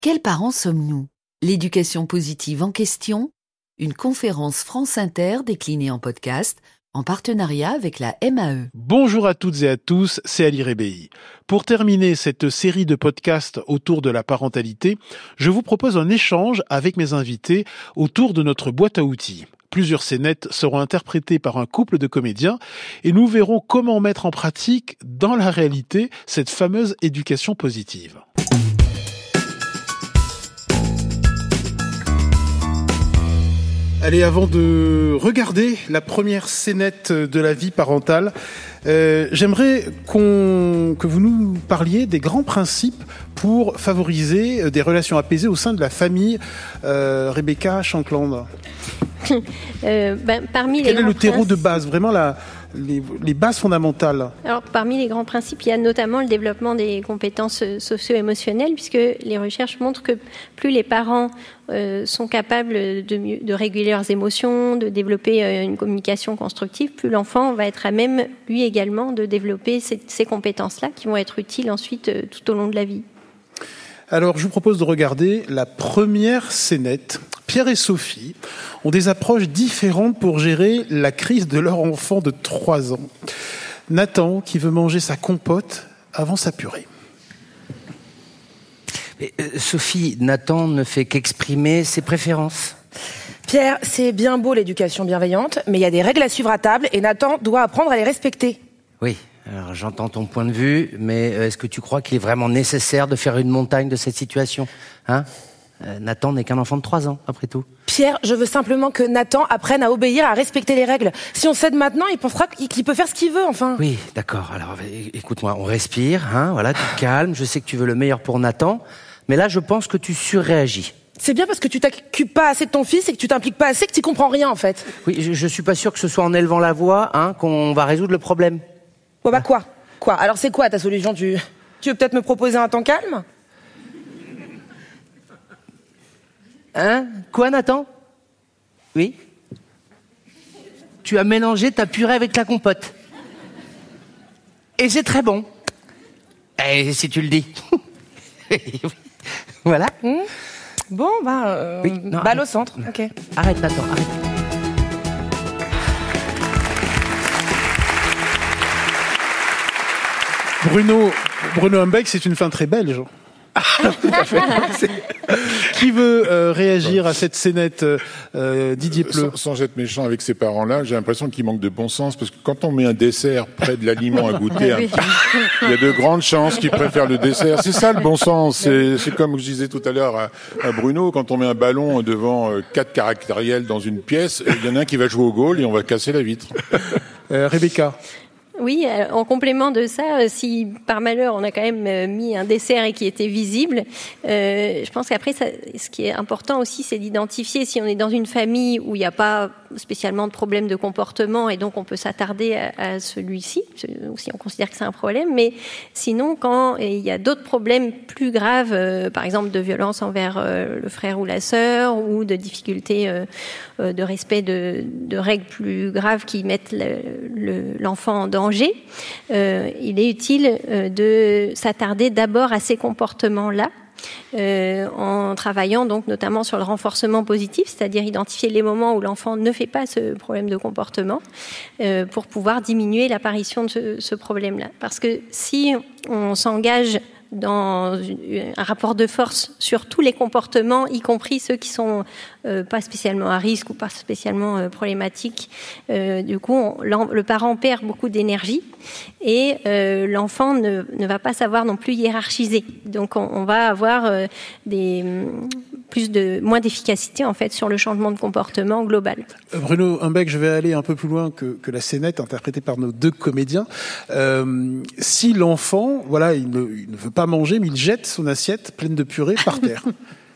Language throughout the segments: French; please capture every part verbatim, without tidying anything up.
Quels parents sommes-nous ? L'éducation positive en question, une conférence France Inter déclinée en podcast en partenariat avec la M A E. Bonjour à toutes et à tous, c'est Ali Rebéi. Pour terminer cette série de podcasts autour de la parentalité, je vous propose un échange avec mes invités autour de notre boîte à outils. Plusieurs scénettes seront interprétées par un couple de comédiens et nous verrons comment mettre en pratique, dans la réalité, cette fameuse éducation positive. Allez, avant de regarder la première scénette de la vie parentale, euh, j'aimerais qu'on, que vous nous parliez des grands principes pour favoriser des relations apaisées au sein de la famille. Euh, Rebecca Shankland. euh, ben, parmi Quel les est le terreau principes... de base, vraiment la, les, les bases fondamentales? Alors, parmi les grands principes, il y a notamment le développement des compétences socio-émotionnelles, puisque les recherches montrent que plus les parents euh, sont capables de, mieux, de réguler leurs émotions, de développer euh, une communication constructive, plus l'enfant va être à même, lui également, de développer ces, ces compétences-là qui vont être utiles ensuite euh, tout au long de la vie. Alors, je vous propose de regarder la première scénette. Pierre et Sophie ont des approches différentes pour gérer la crise de leur enfant de trois ans. Nathan, qui veut manger sa compote avant sa purée. Mais, euh, Sophie, Nathan ne fait qu'exprimer ses préférences. Pierre, c'est bien beau l'éducation bienveillante, mais il y a des règles à suivre à table et Nathan doit apprendre à les respecter. Oui, alors j'entends ton point de vue, mais est-ce que tu crois qu'il est vraiment nécessaire de faire une montagne de cette situation, hein ? Euh, Nathan n'est qu'un enfant de trois ans, après tout. Pierre, je veux simplement que Nathan apprenne à obéir, à respecter les règles. Si on cède maintenant, il pensera qu'il peut faire ce qu'il veut, enfin. Oui, d'accord. Alors, écoute-moi, on respire, hein, voilà, tu te calmes. Je sais que tu veux le meilleur pour Nathan, mais là, je pense que tu surréagis. C'est bien parce que tu t'occupes pas assez de ton fils et que tu t'impliques pas assez que tu comprends rien, en fait. Oui, je, je suis pas sûr que ce soit en élevant la voix, hein, qu'on va résoudre le problème. Ouais, bah quoi Quoi Alors c'est quoi ta solution? Tu, tu veux peut-être me proposer un temps calme? Hein? Quoi, Nathan? Oui? Tu as mélangé ta purée avec la compote. Et c'est très bon. Et si tu le dis. Voilà. Mmh. Bon, bah, euh, oui, non, balle au centre. Ok. Arrête, Nathan, arrête. Bruno, Bruno Humbeck, c'est une fin très belge. Tout à fait. Qui veut euh, réagir à cette scénette, euh, Didier Pleu? Sans, sans être méchant avec ces parents-là, j'ai l'impression qu'il manque de bon sens, parce que quand on met un dessert près de l'aliment à goûter, un petit, il y a de grandes chances qu'ils préfèrent le dessert. C'est ça le bon sens. C'est, c'est comme je disais tout à l'heure à, à Bruno, quand on met un ballon devant euh, quatre caractériels dans une pièce, il y en a un qui va jouer au goal et on va casser la vitre. Euh, Rebecca. Oui, en complément de ça, si par malheur on a quand même mis un dessert et qui était visible, euh, je pense qu'après, ça, ce qui est important aussi, c'est d'identifier si on est dans une famille où il n'y a pas spécialement de problème de comportement et donc on peut s'attarder à, à celui-ci, si on considère que c'est un problème. Mais sinon, quand il y a d'autres problèmes plus graves, euh, par exemple de violence envers euh, le frère ou la sœur, ou de difficultés euh, de respect de, de règles plus graves qui mettent le, le, l'enfant en danger, Euh, il est utile euh, de s'attarder d'abord à ces comportements-là, euh, en travaillant donc notamment sur le renforcement positif, c'est-à-dire identifier les moments où l'enfant ne fait pas ce problème de comportement, euh, pour pouvoir diminuer l'apparition de ce, ce problème-là. Parce que si on s'engage dans un rapport de force sur tous les comportements, y compris ceux qui sont euh, pas spécialement à risque ou pas spécialement euh, problématiques. Euh, du coup, on, le parent perd beaucoup d'énergie et euh, l'enfant ne, ne va pas savoir non plus hiérarchiser. Donc, on, on va avoir euh, des plus de moins d'efficacité en fait sur le changement de comportement global. Bruno Humbeck, je vais aller un peu plus loin que, que la scénette interprétée par nos deux comédiens. Euh, si l'enfant, voilà, il ne, il ne veut pas manger, mais il jette son assiette pleine de purée par terre.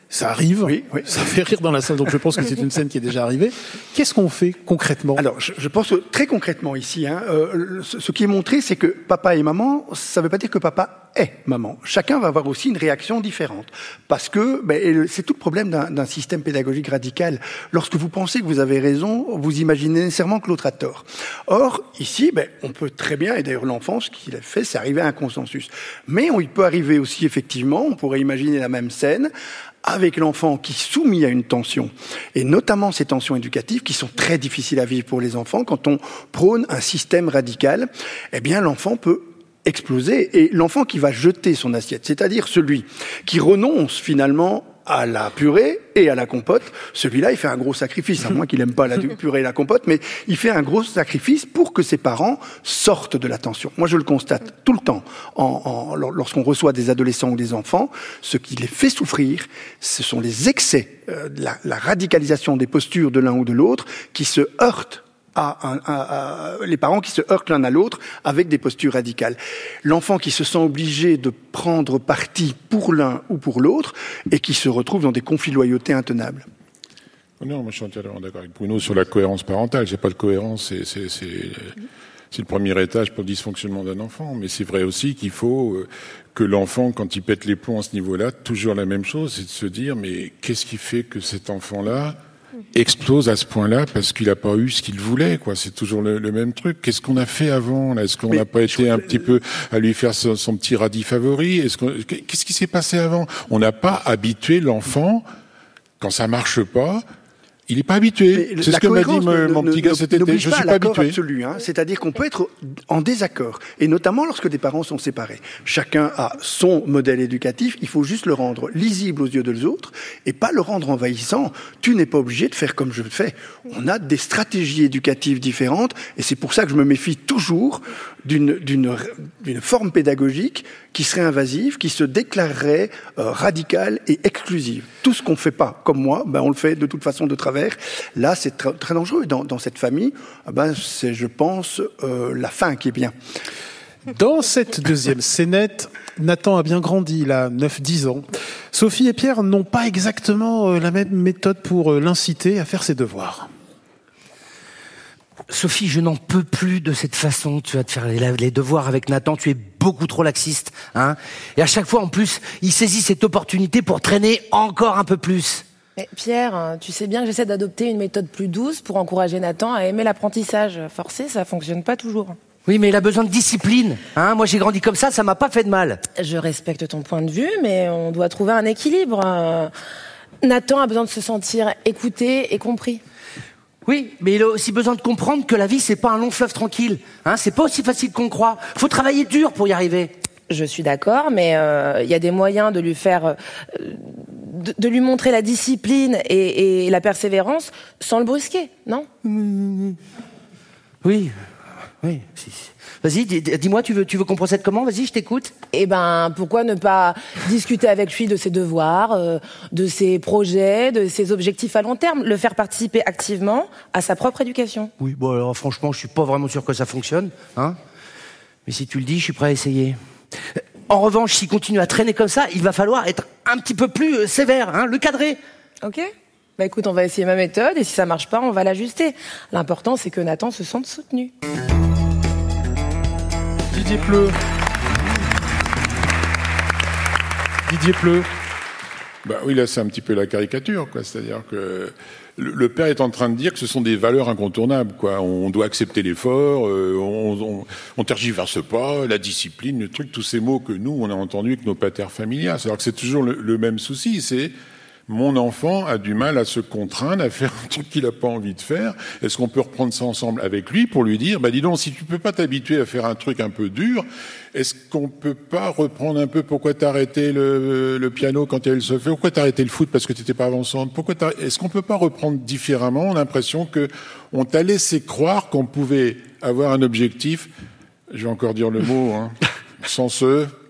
Ça arrive, oui, oui. Ça fait rire dans la salle, donc je pense que c'est une scène qui est déjà arrivée. Qu'est-ce qu'on fait concrètement ? Alors, je, je pense que très concrètement ici, hein, euh, ce, ce qui est montré, c'est que papa et maman, ça ne veut pas dire que papa est maman. Chacun va avoir aussi une réaction différente. Parce que ben, c'est tout le problème d'un, d'un système pédagogique radical. Lorsque vous pensez que vous avez raison, vous imaginez nécessairement que l'autre a tort. Or, ici, ben, on peut très bien, et d'ailleurs l'enfant, ce qu'il a fait, c'est arriver à un consensus. Mais on, il peut arriver aussi, effectivement, on pourrait imaginer la même scène, avec l'enfant qui est soumis à une tension, et notamment ces tensions éducatives qui sont très difficiles à vivre pour les enfants. Quand on prône un système radical, eh bien l'enfant peut exploser, et l'enfant qui va jeter son assiette, c'est-à-dire celui qui renonce finalement à la purée et à la compote, celui-là, il fait un gros sacrifice, à moins qu'il aime pas la purée et la compote, mais il fait un gros sacrifice pour que ses parents sortent de la tension. Moi, je le constate tout le temps, en, en, lorsqu'on reçoit des adolescents ou des enfants, ce qui les fait souffrir, ce sont les excès, euh, la, la radicalisation des postures de l'un ou de l'autre, qui se heurtent À, un, à, à les parents qui se heurtent l'un à l'autre avec des postures radicales. L'enfant qui se sent obligé de prendre parti pour l'un ou pour l'autre et qui se retrouve dans des conflits de loyauté intenables. Non, moi je suis entièrement d'accord avec Bruno sur la cohérence parentale. J'ai pas de cohérence, c'est, c'est, c'est, c'est le premier étage pour le dysfonctionnement d'un enfant. Mais c'est vrai aussi qu'il faut que l'enfant, quand il pète les plombs à ce niveau-là, toujours la même chose, c'est de se dire mais qu'est-ce qui fait que cet enfant-là explose à ce point-là parce qu'il n'a pas eu ce qu'il voulait, quoi. C'est toujours le, le même truc. Qu'est-ce qu'on a fait avant, là? Est-ce qu'on n'a pas été un petit peu à lui faire son, son petit radis favori? Est-ce qu'on, qu'est-ce qui s'est passé avant? On n'a pas habitué l'enfant, quand ça marche pas, il n'est pas habitué. Mais c'est ce que m'a dit mon, mon petit gars cet été. Je pas suis pas habitué. Absolu, hein. C'est-à-dire qu'on peut être en désaccord, et notamment lorsque des parents sont séparés. Chacun a son modèle éducatif. Il faut juste le rendre lisible aux yeux des autres et pas le rendre envahissant. Tu n'es pas obligé de faire comme je le fais. On a des stratégies éducatives différentes, et c'est pour ça que je me méfie toujours d'une, d'une, d'une forme pédagogique qui serait invasive, qui se déclarerait euh, radicale et exclusive. Tout ce qu'on ne fait pas comme moi, ben on le fait de toute façon de travers. Là, c'est très, très dangereux. Dans, dans cette famille, ben c'est, je pense, euh, la fin qui est bien. Dans cette deuxième scénette, Nathan a bien grandi, il a neuf dix ans. Sophie et Pierre n'ont pas exactement la même méthode pour l'inciter à faire ses devoirs. Sophie, je n'en peux plus de cette façon. Tu vas te faire les, les devoirs avec Nathan. Tu es beaucoup trop laxiste, hein. Et à chaque fois, en plus, il saisit cette opportunité pour traîner encore un peu plus. Mais Pierre, tu sais bien que j'essaie d'adopter une méthode plus douce pour encourager Nathan à aimer l'apprentissage. Forcé, ça fonctionne pas toujours. Oui, mais il a besoin de discipline, hein. Moi, j'ai grandi comme ça, ça m'a pas fait de mal. Je respecte ton point de vue, mais on doit trouver un équilibre. Euh, Nathan a besoin de se sentir écouté et compris. Oui, mais il a aussi besoin de comprendre que la vie, c'est pas un long fleuve tranquille, hein. C'est pas aussi facile qu'on croit. Faut travailler dur pour y arriver. Je suis d'accord, mais il euh, y a des moyens de lui faire, euh, de, de lui montrer la discipline et, et la persévérance sans le brusquer, non ? Oui, oui. Vas-y, dis-moi, tu veux, tu veux qu'on procède comment ? Vas-y, je t'écoute. Eh ben, pourquoi ne pas discuter avec lui de ses devoirs, euh, de ses projets, de ses objectifs à long terme, le faire participer activement à sa propre éducation ? Oui, bon alors franchement, je suis pas vraiment sûr que ça fonctionne, hein. Mais si tu le dis, je suis prêt à essayer. En revanche, s'il continue à traîner comme ça, il va falloir être un petit peu plus euh, sévère, hein, le cadrer. Ok. Bah écoute, on va essayer ma méthode, et si ça marche pas, on va l'ajuster. L'important, c'est que Nathan se sente soutenu. Didier Pleu. Didier Pleu. Bah oui, là, c'est un petit peu la caricature, quoi. C'est-à-dire que le père est en train de dire que ce sont des valeurs incontournables, quoi. On doit accepter l'effort, euh, on, on, on tergiverse pas, la discipline, le truc, tous ces mots que nous, on a entendus avec nos patères familiales. C'est-à-dire que c'est toujours le, le même souci, c'est mon enfant a du mal à se contraindre à faire un truc qu'il n'a pas envie de faire. Est-ce qu'on peut reprendre ça ensemble avec lui pour lui dire, bah dis donc, si tu peux pas t'habituer à faire un truc un peu dur, est-ce qu'on peut pas reprendre un peu pourquoi t'as arrêté le, le piano quand elle se fait, pourquoi t'as arrêté le foot parce que t'étais pas avançante, pourquoi t'as, est-ce qu'on peut pas reprendre différemment? On a l'impression que on t'a laissé croire qu'on pouvait avoir un objectif, je vais encore dire le mot, hein, sans se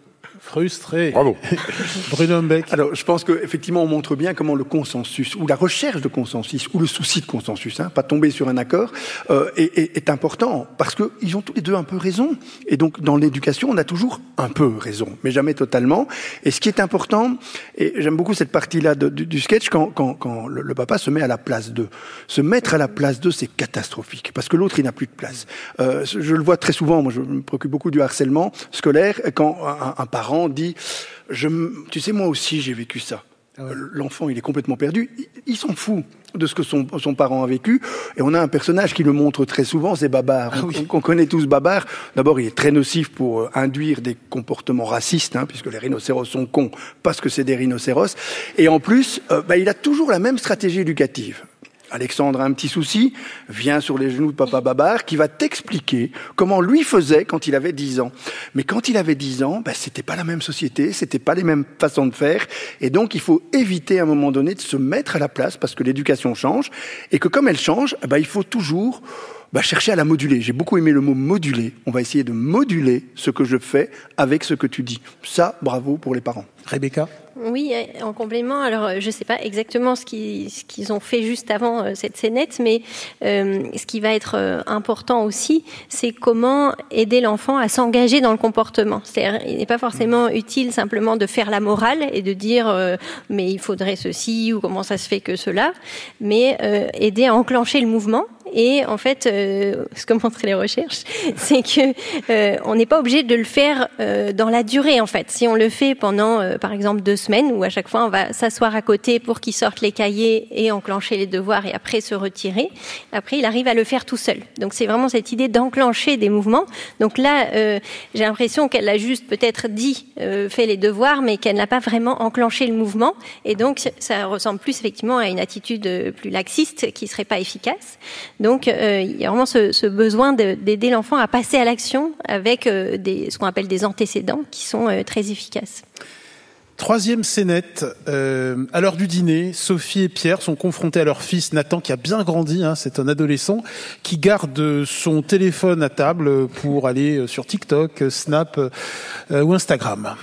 Frustré. Bravo. Bruno Humbeck. Alors, je pense qu'effectivement, on montre bien comment le consensus, ou la recherche de consensus, ou le souci de consensus, hein, pas tomber sur un accord, euh, est, est, est important, parce qu'ils ont tous les deux un peu raison. Et donc, dans l'éducation, on a toujours un peu raison, mais jamais totalement. Et ce qui est important, et j'aime beaucoup cette partie-là de, du, du sketch, quand, quand, quand le, le papa se met à la place d'eux. Se mettre à la place d'eux, c'est catastrophique, parce que l'autre, il n'a plus de place. Euh, je le vois très souvent, moi je me préoccupe beaucoup du harcèlement scolaire, quand un, un parent dit je, tu sais, moi aussi j'ai vécu ça. Ah ouais. L'enfant, il est complètement perdu. Il, il s'en fout de ce que son, son parent a vécu. Et on a un personnage qui le montre très souvent, c'est Babar. Ah oui. on, on connaît tous Babar. D'abord, il est très nocif pour euh, induire des comportements racistes, hein, puisque les rhinocéros sont cons parce que c'est des rhinocéros. Et en plus, euh, bah, il a toujours la même stratégie éducative. Alexandre a un petit souci, vient sur les genoux de papa Babar, qui va t'expliquer comment lui faisait quand il avait dix ans. Mais quand il avait dix ans, ben, c'était pas la même société, c'était pas les mêmes façons de faire. Et donc, il faut éviter à un moment donné de se mettre à la place, parce que l'éducation change. Et que comme elle change, ben, il faut toujours ben, chercher à la moduler. J'ai beaucoup aimé le mot moduler. On va essayer de moduler ce que je fais avec ce que tu dis. Ça, bravo pour les parents. Rebecca ? Oui, en complément, alors je ne sais pas exactement ce qu'ils, ce qu'ils ont fait juste avant euh, cette scénette, mais euh, ce qui va être euh, important aussi, c'est comment aider l'enfant à s'engager dans le comportement. C'est-à-dire, il n'est pas forcément utile simplement de faire la morale et de dire euh, mais il faudrait ceci ou comment ça se fait que cela, mais euh, aider à enclencher le mouvement. Et en fait, euh, ce que montrent les recherches, c'est que euh, on n'est pas obligé de le faire euh, dans la durée. En fait, si on le fait pendant, euh, par exemple, deux semaines, où à chaque fois on va s'asseoir à côté pour qu'il sorte les cahiers et enclencher les devoirs, et après se retirer. Après, il arrive à le faire tout seul. Donc, c'est vraiment cette idée d'enclencher des mouvements. Donc là, euh, j'ai l'impression qu'elle a juste peut-être dit euh, fait les devoirs, mais qu'elle n'a pas vraiment enclenché le mouvement. Et donc, ça ressemble plus effectivement à une attitude plus laxiste qui serait pas efficace. Donc, euh, il y a vraiment ce, ce besoin de, d'aider l'enfant à passer à l'action avec euh, des, ce qu'on appelle des antécédents qui sont euh, très efficaces. Troisième scénette, euh, à l'heure du dîner, Sophie et Pierre sont confrontés à leur fils Nathan, qui a bien grandi, hein, c'est un adolescent, qui garde son téléphone à table pour aller sur TikTok, Snap euh, ou Instagram.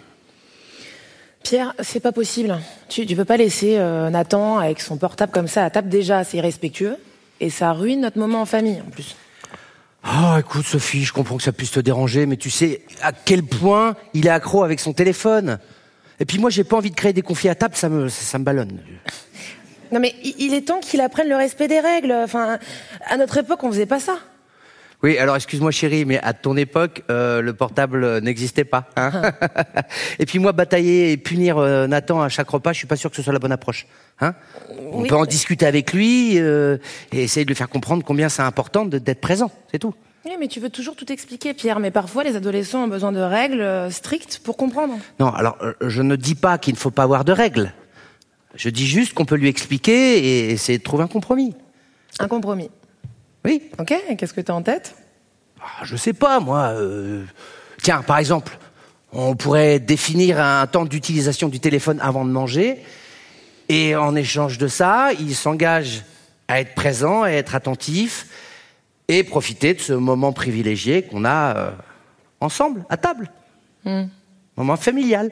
Pierre, c'est pas possible. Tu, tu peux pas laisser euh, Nathan avec son portable comme ça à table. Déjà, c'est irrespectueux. Et ça ruine notre moment en famille, en plus. Oh, écoute, Sophie, je comprends que ça puisse te déranger, mais tu sais à quel point il est accro avec son téléphone. Et puis moi, j'ai pas envie de créer des conflits à table, ça me, ça me ballonne. Non, mais il est temps qu'il apprenne le respect des règles. Enfin, à notre époque, on faisait pas ça. Oui, alors excuse-moi chérie, mais à ton époque, euh, le portable n'existait pas. Hein. Et puis moi, batailler et punir euh, Nathan à chaque repas, je suis pas sûr que ce soit la bonne approche. Hein. On oui. peut en discuter avec lui euh, et essayer de lui faire comprendre combien c'est important de, d'être présent, c'est tout. Oui, mais tu veux toujours tout expliquer, Pierre. Mais parfois, les adolescents ont besoin de règles euh, strictes pour comprendre. Non, alors euh, je ne dis pas qu'il ne faut pas avoir de règles. Je dis juste qu'on peut lui expliquer et essayer de trouver un compromis. Un compromis. Oui. Ok, et qu'est-ce que tu as en tête ? Ah, je sais pas, moi. Euh... Tiens, par exemple, on pourrait définir un temps d'utilisation du téléphone avant de manger, et en échange de ça, il s'engage à être présent, à être attentif, et profiter de ce moment privilégié qu'on a euh, ensemble, à table. Mm. Moment familial.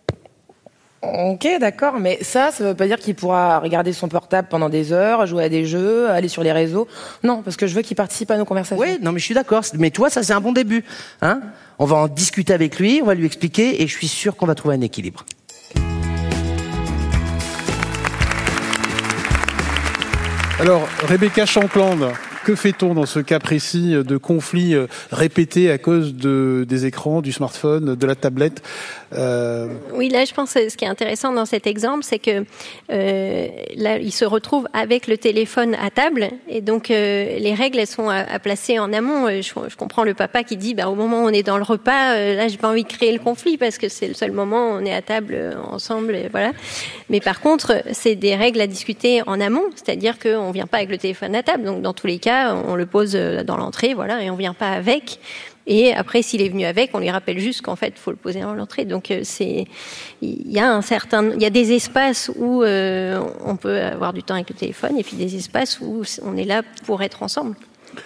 Ok, d'accord, mais ça, ça veut pas dire qu'il pourra regarder son portable pendant des heures, jouer à des jeux, aller sur les réseaux. Non, parce que je veux qu'il participe à nos conversations. Oui, non, mais je suis d'accord. Mais toi, ça, c'est un bon début. Hein ? On va en discuter avec lui, on va lui expliquer, et je suis sûr qu'on va trouver un équilibre. Alors, Rebecca Shankland, que fait-on dans ce cas précis de conflits répétés à cause de, des écrans, du smartphone, de la tablette ? Euh... Oui, là, je pense que ce qui est intéressant dans cet exemple, c'est que euh, là, il se retrouve avec le téléphone à table, et donc euh, les règles, elles sont à, à placer en amont. Je, je comprends le papa qui dit, bah, au moment où on est dans le repas, euh, là, j'ai pas envie de créer le conflit parce que c'est le seul moment où on est à table euh, ensemble, et voilà. Mais par contre, c'est des règles à discuter en amont, c'est-à-dire qu'on vient pas avec le téléphone à table, donc dans tous les cas, on le pose dans l'entrée, voilà, et on vient pas avec. Et après, s'il est venu avec, on lui rappelle juste qu'en fait, il faut le poser dans l'entrée. Donc, c'est, il y a un certain, il y a des espaces où euh, on peut avoir du temps avec le téléphone, et puis des espaces où on est là pour être ensemble.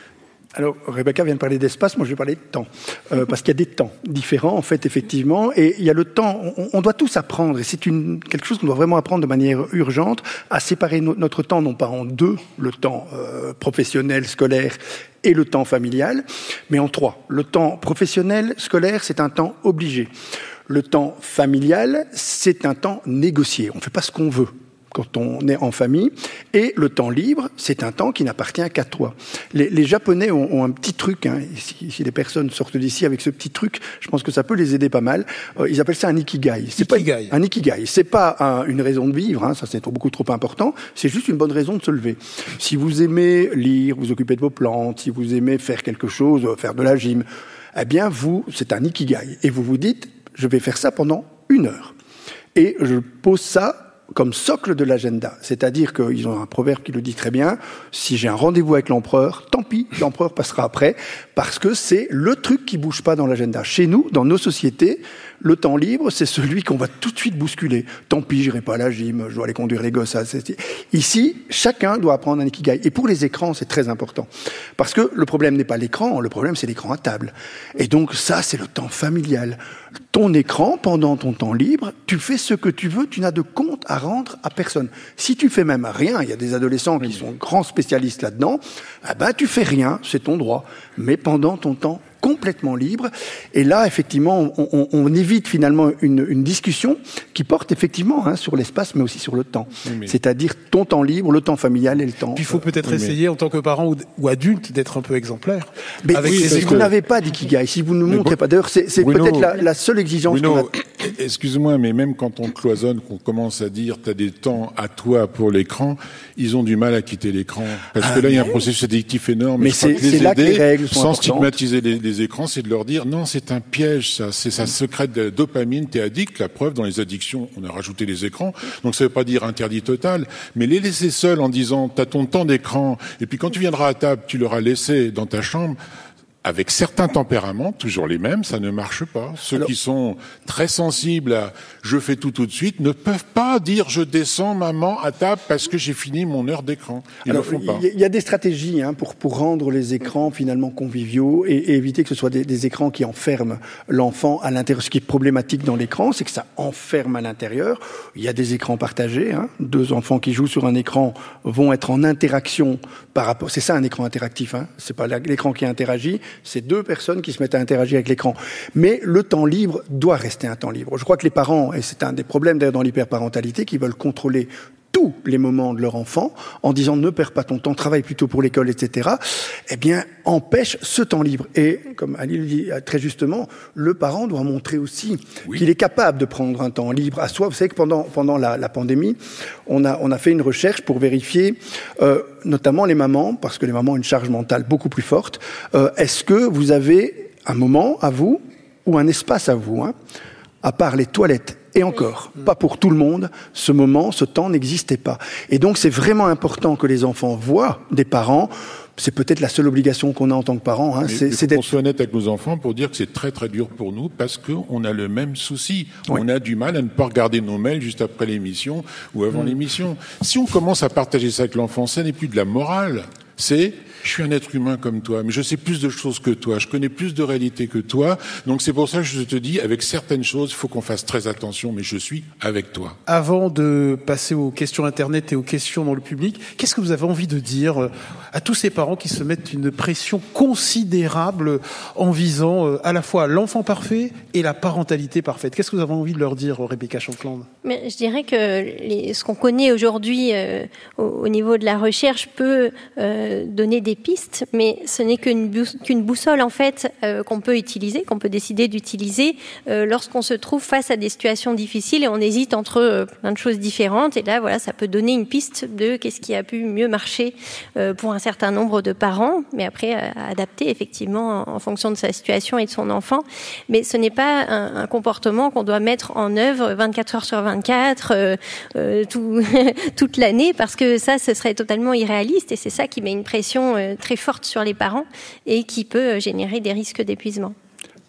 Alors, Rebecca vient de parler d'espace, moi je vais parler de temps. Euh, parce qu'il y a des temps différents, en fait, effectivement. Et il y a le temps, on, on doit tous apprendre, et c'est une, quelque chose qu'on doit vraiment apprendre de manière urgente, à séparer no, notre temps, non pas en deux, le temps euh, professionnel, scolaire, et le temps familial, mais en trois. Le temps professionnel, scolaire, c'est un temps obligé. Le temps familial, c'est un temps négocié. On ne fait pas ce qu'on veut quand on est en famille. Et le temps libre, c'est un temps qui n'appartient qu'à toi. Les, les Japonais ont, ont un petit truc, hein, si, si les personnes sortent d'ici avec ce petit truc, je pense que ça peut les aider pas mal. Euh, ils appellent ça un ikigai. C'est ikigai. Pas un ikigai. C'est pas un, une raison de vivre, hein, ça c'est beaucoup trop important. C'est juste une bonne raison de se lever. Si vous aimez lire, vous occuper de vos plantes, si vous aimez faire quelque chose, faire de la gym, eh bien vous, c'est un ikigai. Et vous vous dites, je vais faire ça pendant une heure. Et je pose ça comme socle de l'agenda. C'est-à-dire qu'ils ont un proverbe qui le dit très bien, si j'ai un rendez-vous avec l'empereur, tant pis, l'empereur passera après, parce que c'est le truc qui bouge pas dans l'agenda. Chez nous, dans nos sociétés, le temps libre, c'est celui qu'on va tout de suite bousculer. Tant pis, j'irai pas à la gym, je dois aller conduire les gosses. Ici, chacun doit apprendre un ikigai. Et pour les écrans, c'est très important. Parce que le problème n'est pas l'écran, le problème c'est l'écran à table. Et donc ça, c'est le temps familial. Ton écran, pendant ton temps libre, tu fais ce que tu veux, tu n'as de compte à rendre à personne. Si tu fais même rien, il y a des adolescents qui sont grands spécialistes là-dedans, eh ben tu fais rien, c'est ton droit. Mais pendant ton temps complètement libre. Et là, effectivement, on, on, on évite finalement une, une discussion qui porte effectivement hein, sur l'espace, mais aussi sur le temps. Oui, mais... C'est-à-dire ton temps libre, le temps familial et le temps... Puis il faut peut-être oui, essayer, mais... en tant que parent ou, ou adulte, d'être un peu exemplaire. Mais avec oui, si vous que... n'avez pas d'ikigai, si vous ne mais montrez bon... pas... D'ailleurs, c'est, c'est Bruno, peut-être la, la seule exigence Bruno, qu'on a... Excuse-moi, mais même quand on cloisonne, qu'on commence à dire t'as des temps à toi pour l'écran, ils ont du mal à quitter l'écran. Parce ah, que là, il y a un processus addictif énorme. Mais c'est, c'est là que les règles sont sans importantes. Stigmatiser les, les écrans, c'est de leur dire non, c'est un piège, ça, c'est ça secrète de la dopamine, t'es addict. La preuve, dans les addictions, on a rajouté les écrans. Donc ça veut pas dire interdit total, mais les laisser seuls en disant t'as ton temps d'écran, et puis quand tu viendras à table, tu l'auras laissé dans ta chambre. Avec certains tempéraments, toujours les mêmes, ça ne marche pas. Ceux Alors, qui sont très sensibles à « je fais tout tout de suite » ne peuvent pas dire « je descends maman à table parce que j'ai fini mon heure d'écran ». Ils Alors, ne le font pas. Il y a des stratégies hein, pour, pour rendre les écrans finalement conviviaux et, et éviter que ce soit des, des écrans qui enferment l'enfant à l'intérieur. Ce qui est problématique dans l'écran, c'est que ça enferme à l'intérieur. Il y a des écrans partagés. Hein. Deux enfants qui jouent sur un écran vont être en interaction par rapport... C'est ça un écran interactif, hein. C'est pas l'écran qui interagit. C'est deux personnes qui se mettent à interagir avec l'écran. Mais le temps libre doit rester un temps libre. Je crois que les parents, et c'est un des problèmes d'ailleurs dans l'hyperparentalité, qui veulent contrôler tous les moments de leur enfant en disant ne perds pas ton temps, travaille plutôt pour l'école, et cetera, eh bien, empêche ce temps libre. Et, comme Ali le dit très justement, le parent doit montrer aussi oui. qu'il est capable de prendre un temps libre à soi. Vous savez que pendant, pendant la, la pandémie, on a, on a fait une recherche pour vérifier, euh, notamment les mamans, parce que les mamans ont une charge mentale beaucoup plus forte. Euh, est-ce que vous avez un moment à vous, ou un espace à vous, hein, à part les toilettes? Et encore, pas pour tout le monde, ce moment, ce temps n'existait pas. Et donc c'est vraiment important que les enfants voient des parents. C'est peut-être la seule obligation qu'on a en tant que parents. Hein, c'est, c'est d'être... On soit honnête avec nos enfants pour dire que c'est très très dur pour nous parce qu'on a le même souci. Oui. On a du mal à ne pas regarder nos mails juste après l'émission ou avant mmh. l'émission. Si on commence à partager ça avec l'enfant, ça n'est plus de la morale. C'est je suis un être humain comme toi, mais je sais plus de choses que toi, je connais plus de réalités que toi, donc c'est pour ça que je te dis, avec certaines choses, il faut qu'on fasse très attention, mais je suis avec toi. Avant de passer aux questions Internet et aux questions dans le public, qu'est-ce que vous avez envie de dire à tous ces parents qui se mettent une pression considérable en visant à la fois l'enfant parfait et la parentalité parfaite? Qu'est-ce que vous avez envie de leur dire, Rebecca Shankland? Mais je dirais que les, ce qu'on connaît aujourd'hui euh, au, au niveau de la recherche peut euh, donner des pistes, mais ce n'est qu'une, bous- qu'une boussole en fait euh, qu'on peut utiliser, qu'on peut décider d'utiliser euh, lorsqu'on se trouve face à des situations difficiles et on hésite entre euh, plein de choses différentes. Et là, voilà, ça peut donner une piste de qu'est-ce qui a pu mieux marcher euh, pour un certain nombre de parents, mais après à, à adapter effectivement en, en fonction de sa situation et de son enfant. Mais ce n'est pas un, un comportement qu'on doit mettre en œuvre vingt-quatre heures sur vingt-quatre, euh, euh, tout, toute l'année, parce que ça, ce serait totalement irréaliste et c'est ça qui met une pression très forte sur les parents et qui peut générer des risques d'épuisement.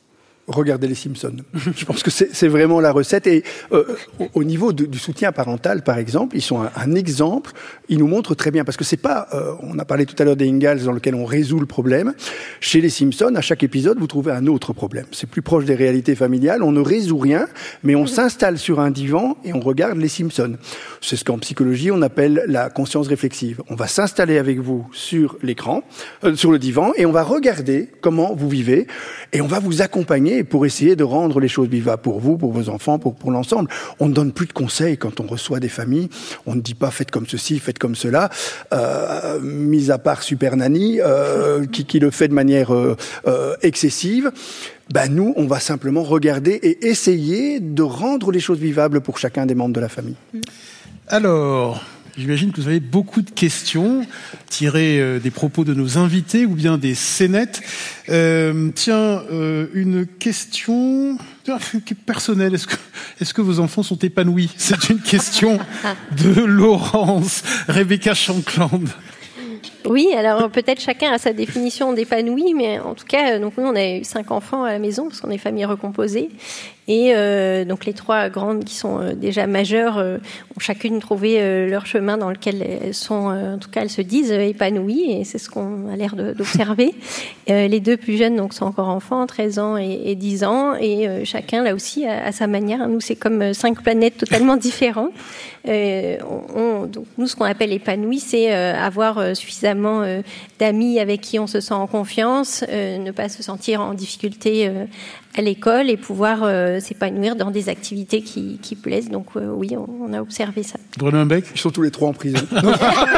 regardez les Simpsons. Je pense que c'est, c'est vraiment la recette. Et euh, au, au niveau de, du soutien parental, par exemple, ils sont un, un exemple. Ils nous montrent très bien, parce que c'est pas, euh, on a parlé tout à l'heure des Ingalls dans lequel on résout le problème. Chez les Simpsons, à chaque épisode, vous trouvez un autre problème. C'est plus proche des réalités familiales. On ne résout rien, mais on s'installe sur un divan et on regarde les Simpsons. C'est ce qu'en psychologie on appelle la conscience réflexive. On va s'installer avec vous sur l'écran, euh, sur le divan, et on va regarder comment vous vivez, et on va vous accompagner pour essayer de rendre les choses vivables pour vous, pour vos enfants, pour, pour l'ensemble. On ne donne plus de conseils quand on reçoit des familles. On ne dit pas faites comme ceci, faites comme cela, euh, mis à part Super Nanny, euh, qui, qui le fait de manière euh, euh, excessive. Ben nous, on va simplement regarder et essayer de rendre les choses vivables pour chacun des membres de la famille. Alors, j'imagine que vous avez beaucoup de questions tirées euh, des propos de nos invités ou bien des scénettes. Euh, tiens, euh, une question personnelle. Est-ce que, est-ce que vos enfants sont épanouis ? C'est une question de Laurence. Rebecca Shankland. Oui, alors peut-être chacun a sa définition d'épanoui, mais en tout cas, donc nous on a eu cinq enfants à la maison parce qu'on est famille recomposée, et euh, donc les trois grandes qui sont euh, déjà majeures euh, ont chacune trouvé euh, leur chemin dans lequel elles sont, euh, en tout cas elles se disent euh, épanouies, et c'est ce qu'on a l'air de, d'observer. euh, les deux plus jeunes donc sont encore enfants, treize ans et, et dix ans, et euh, chacun là aussi à, à sa manière. Nous c'est comme cinq planètes totalement différentes. Euh, on, on, donc nous ce qu'on appelle épanoui, c'est euh, avoir euh, suffisamment euh, d'amis avec qui on se sent en confiance, euh, ne pas se sentir en difficulté euh, à l'école et pouvoir euh, s'épanouir dans des activités qui, qui plaisent. Donc euh, oui, on, on a observé ça. Bruno Humbeck ? Ils sont tous les trois en prison. non,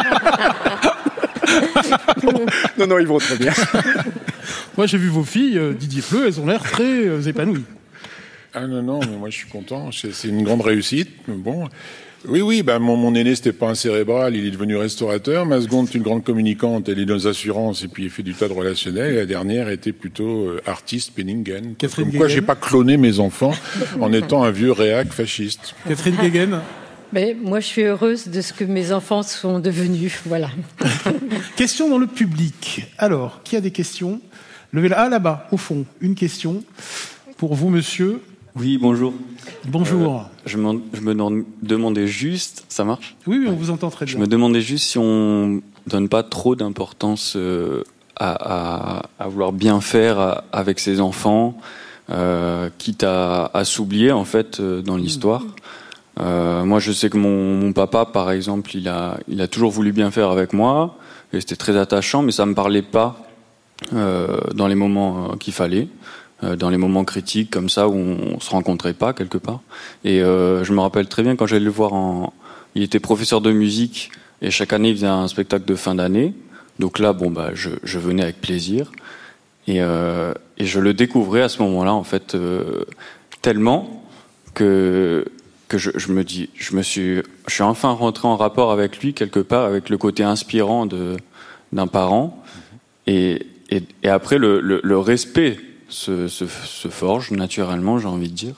non, non, ils vont très bien. Moi j'ai vu vos filles, euh, Didier Pleu, elles ont l'air très euh, épanouies. Ah non, non, mais moi je suis content. C'est, c'est une grande réussite. Bon. Oui, oui, ben mon, mon aîné, c'était pas un cérébral, il est devenu restaurateur. Ma seconde, c'est une grande communicante, elle est dans les assurances et puis elle fait du tas de relationnel. Et la dernière était plutôt euh, artiste Penningen. Catherine Comme quoi, Guéguen. j'ai pas cloné mes enfants en étant un vieux réac fasciste. Catherine Guéguen ? Mais moi, je suis heureuse de ce que mes enfants sont devenus. Voilà. Question dans le public. Alors, qui a des questions ? Levez la... Ah, là-bas, au fond, une question pour vous, monsieur. Oui, bonjour. Bonjour. Euh, je, me, je me demandais juste, ça marche ? Oui, oui, on vous entend très bien. Je me demandais juste si on donne pas trop d'importance euh, à, à, à vouloir bien faire à, avec ses enfants, euh, quitte à, à s'oublier en fait euh, dans l'histoire. Euh, moi, je sais que mon, mon papa, par exemple, il a, il a toujours voulu bien faire avec moi, et c'était très attachant, mais ça me parlait pas euh, dans les moments euh, qu'il fallait. Dans les moments critiques comme ça où on se rencontrait pas quelque part. Et euh, je me rappelle très bien quand j'allais le voir en... Il était professeur de musique et chaque année il faisait un spectacle de fin d'année. Donc là, bon bah je, je venais avec plaisir et, euh, et je le découvrais à ce moment-là en fait euh, tellement que que je, je me dis, je me suis, je suis enfin rentré en rapport avec lui quelque part, avec le côté inspirant de d'un parent et et, et après le, le, le respect Se, se, se forge naturellement, j'ai envie de dire.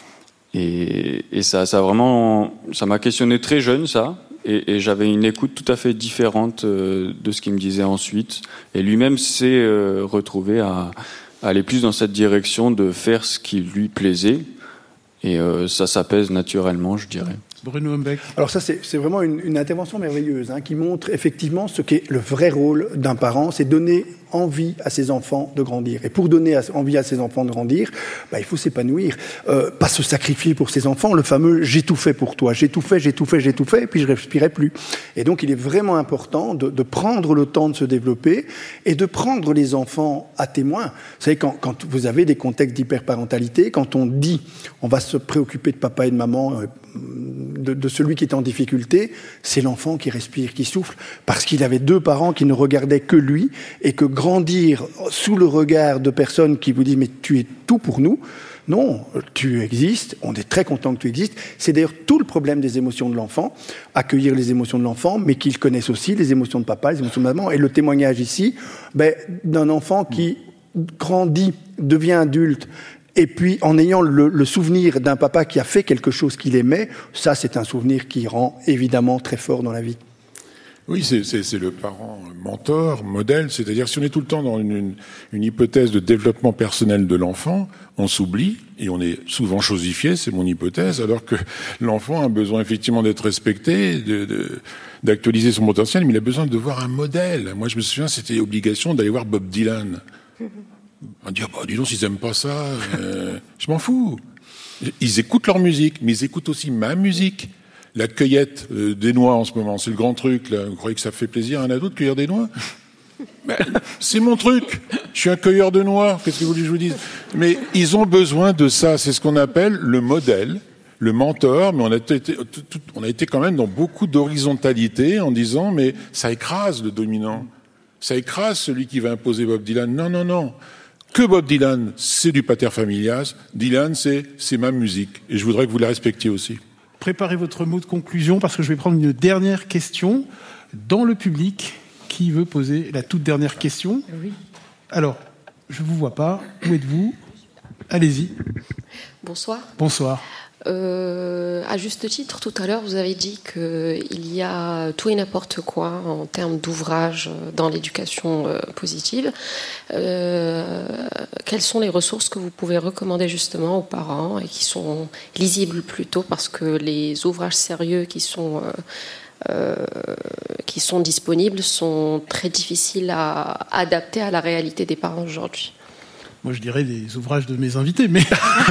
Et, et ça, ça vraiment, ça m'a questionné très jeune, ça. Et, et j'avais une écoute tout à fait différente euh, de ce qu'il me disait ensuite. Et lui-même s'est euh, retrouvé à, à aller plus dans cette direction de faire ce qui lui plaisait. Et euh, ça s'apaise naturellement, je dirais. Bruno Humbeck. Alors ça, c'est, c'est vraiment une, une intervention merveilleuse hein, qui montre effectivement ce qu'est le vrai rôle d'un parent, c'est donner envie à ses enfants de grandir. Et pour donner envie à ses enfants de grandir, bah, il faut s'épanouir, euh, pas se sacrifier pour ses enfants, le fameux « j'ai tout fait pour toi, j'ai tout fait, j'ai tout fait, j'ai tout fait », et puis je respirais plus. Et donc il est vraiment important de, de prendre le temps de se développer et de prendre les enfants à témoin. Vous savez, quand, quand vous avez des contextes d'hyperparentalité, quand on dit « on va se préoccuper de papa et de maman euh, », De, de celui qui est en difficulté, c'est l'enfant qui respire, qui souffle, parce qu'il avait deux parents qui ne regardaient que lui, et que grandir sous le regard de personnes qui vous disent « mais tu es tout pour nous », non, tu existes, on est très content que tu existes. C'est d'ailleurs tout le problème des émotions de l'enfant, accueillir les émotions de l'enfant, mais qu'ils connaissent aussi les émotions de papa, les émotions de maman, et le témoignage ici, ben, d'un enfant qui grandit, devient adulte, et puis, en ayant le, le souvenir d'un papa qui a fait quelque chose qu'il aimait, ça, c'est un souvenir qui rend évidemment très fort dans la vie. Oui, c'est, c'est, c'est le parent mentor, modèle. C'est-à-dire, si on est tout le temps dans une, une, une hypothèse de développement personnel de l'enfant, on s'oublie et on est souvent chosifié, c'est mon hypothèse, alors que l'enfant a besoin effectivement d'être respecté, de, de, d'actualiser son potentiel, mais il a besoin de voir un modèle. Moi, je me souviens, c'était obligation d'aller voir Bob Dylan. On dit, oh, bah, dis donc, s'ils aiment pas ça, euh, je m'en fous. Ils écoutent leur musique, mais ils écoutent aussi ma musique. La cueillette euh, des noix en ce moment, c'est le grand truc, là. Vous croyez que ça fait plaisir à un ado de cueillir des noix? Ben, c'est mon truc. Je suis un cueilleur de noix. Qu'est-ce que vous voulez que je vous dise? Mais ils ont besoin de ça. C'est ce qu'on appelle le modèle, le mentor. Mais on a été, on a été quand même dans beaucoup d'horizontalité en disant, mais ça écrase le dominant. Ça écrase celui qui va imposer Bob Dylan. Non, non, non. Que Bob Dylan, c'est du pater familias. Dylan, c'est, c'est ma musique. Et je voudrais que vous la respectiez aussi. Préparez votre mot de conclusion parce que je vais prendre une dernière question dans le public. Qui veut poser la toute dernière question? Oui. Alors, je ne vous vois pas. Où êtes-vous? Allez-y. Bonsoir. Bonsoir. Euh, à juste titre, tout à l'heure, vous avez dit qu'il y a tout et n'importe quoi en termes d'ouvrages dans l'éducation euh, positive. Euh, quelles sont les ressources que vous pouvez recommander justement aux parents et qui sont lisibles plutôt, parce que les ouvrages sérieux qui sont... Euh, Euh, qui sont disponibles sont très difficiles à adapter à la réalité des parents aujourd'hui? Moi, je dirais les ouvrages de mes invités, mais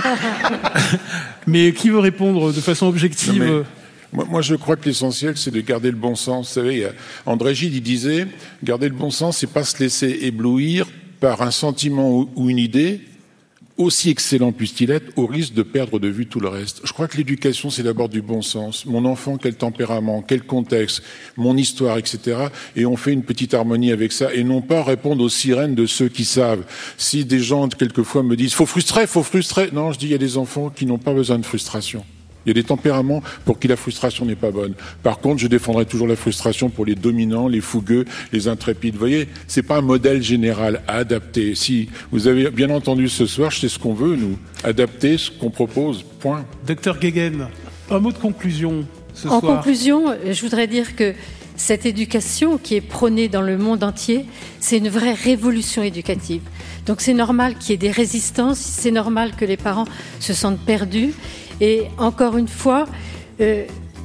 mais qui veut répondre de façon objective? Non, moi, moi, je crois que l'essentiel, c'est de garder le bon sens. Vous savez, André Gide, il disait, garder le bon sens, c'est pas se laisser éblouir par un sentiment ou une idée, aussi excellent puisse-t-il être, au risque de perdre de vue tout le reste. Je crois que l'éducation, c'est d'abord du bon sens. Mon enfant, quel tempérament, quel contexte, mon histoire, et cetera. Et on fait une petite harmonie avec ça, et non pas répondre aux sirènes de ceux qui savent. Si des gens, quelquefois, me disent « faut frustrer, faut frustrer », non, je dis « il y a des enfants qui n'ont pas besoin de frustration ». Il y a des tempéraments pour qui la frustration n'est pas bonne. Par contre, je défendrai toujours la frustration pour les dominants, les fougueux, les intrépides. Vous voyez, c'est pas un modèle général à adapter. Si vous avez bien entendu ce soir, je sais ce qu'on veut, nous. Adapter ce qu'on propose, point. Docteur Guéguen, un mot de conclusion ce en soir. En conclusion, je voudrais dire que cette éducation qui est prônée dans le monde entier, c'est une vraie révolution éducative. Donc c'est normal qu'il y ait des résistances, c'est normal que les parents se sentent perdus. Et encore une fois, euh,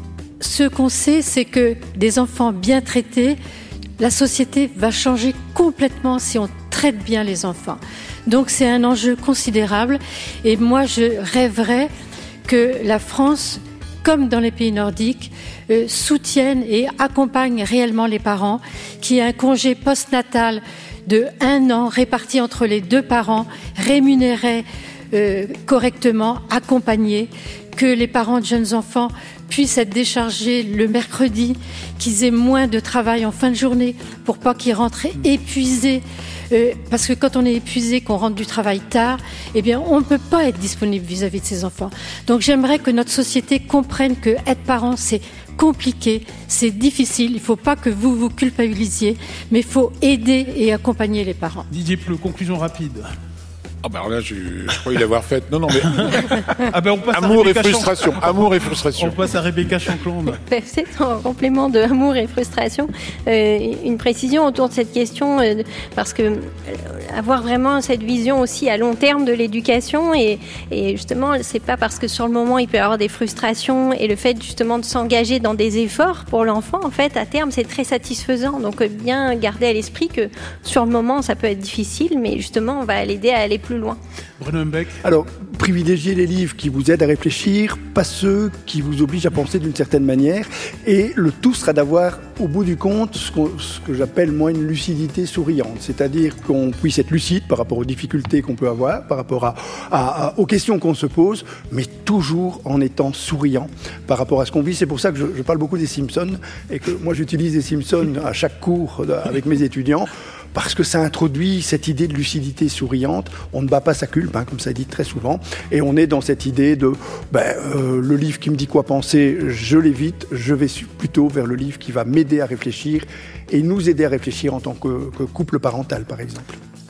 ce qu'on sait, c'est que des enfants bien traités, la société va changer complètement si on traite bien les enfants. Donc c'est un enjeu considérable. Et moi, je rêverais que la France, comme dans les pays nordiques, euh, soutienne et accompagne réellement les parents, qu'il y ait un congé postnatal de un an réparti entre les deux parents, rémunéré Euh, correctement, accompagnés, que les parents de jeunes enfants puissent être déchargés le mercredi, qu'ils aient moins de travail en fin de journée pour pas qu'ils rentrent épuisés. Euh, parce que quand on est épuisé, qu'on rentre du travail tard, eh bien, on ne peut pas être disponible vis-à-vis de ses enfants. Donc j'aimerais que notre société comprenne que être parent, c'est compliqué, c'est difficile. Il ne faut pas que vous vous culpabilisiez, mais il faut aider et accompagner les parents. Didier Pleu, conclusion rapide. Ah ben alors là, je, je crois y l'avoir faite. Non, non, mais ah ben on passe amour à et frustration. Chan... Amour et frustration. On passe à Rebecca Shankland. C'est en complément de amour et frustration. Euh, une précision autour de cette question, euh, parce que euh, avoir vraiment cette vision aussi à long terme de l'éducation, et, et justement, c'est pas parce que sur le moment il peut y avoir des frustrations, et le fait justement de s'engager dans des efforts pour l'enfant, en fait, à terme, c'est très satisfaisant. Donc euh, bien garder à l'esprit que sur le moment, ça peut être difficile, mais justement, on va l'aider à aller plus loin. Bruno Hembeck. Alors, privilégiez les livres qui vous aident à réfléchir, pas ceux qui vous obligent à penser d'une certaine manière. Et le tout sera d'avoir, au bout du compte, ce, ce que j'appelle, moi, une lucidité souriante. C'est-à-dire qu'on puisse être lucide par rapport aux difficultés qu'on peut avoir, par rapport à, à, à, aux questions qu'on se pose, mais toujours en étant souriant par rapport à ce qu'on vit. C'est pour ça que je, je parle beaucoup des Simpsons, et que moi, j'utilise les Simpsons à chaque cours avec mes étudiants, parce que ça introduit cette idée de lucidité souriante. On ne bat pas sa culpe, hein, comme ça dit très souvent, et on est dans cette idée de ben, euh, le livre qui me dit quoi penser, je l'évite, je vais plutôt vers le livre qui va m'aider à réfléchir et nous aider à réfléchir en tant que, que couple parental, par exemple.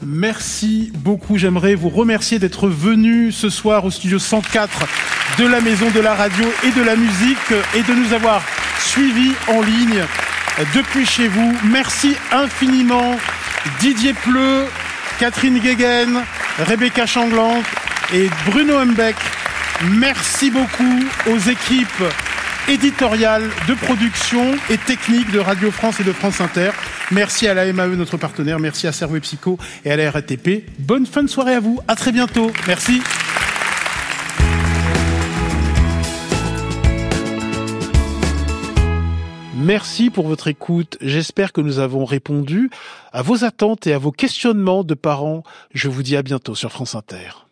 Merci beaucoup. J'aimerais vous remercier d'être venu ce soir au studio cent quatre de la Maison de la Radio et de la Musique, et de nous avoir suivis en ligne. depuis chez vous. Merci infiniment Didier Pleu, Catherine Guéguen, Rebecca Changlanc et Bruno Hembeck. Merci beaucoup aux équipes éditoriales, de production et technique de Radio France et de France Inter. Merci à la M A E, notre partenaire. Merci à Cerveau et Psycho et à la R A T P. Bonne fin de soirée à vous. À très bientôt. Merci. Merci pour votre écoute. J'espère que nous avons répondu à vos attentes et à vos questionnements de parents. Je vous dis à bientôt sur France Inter.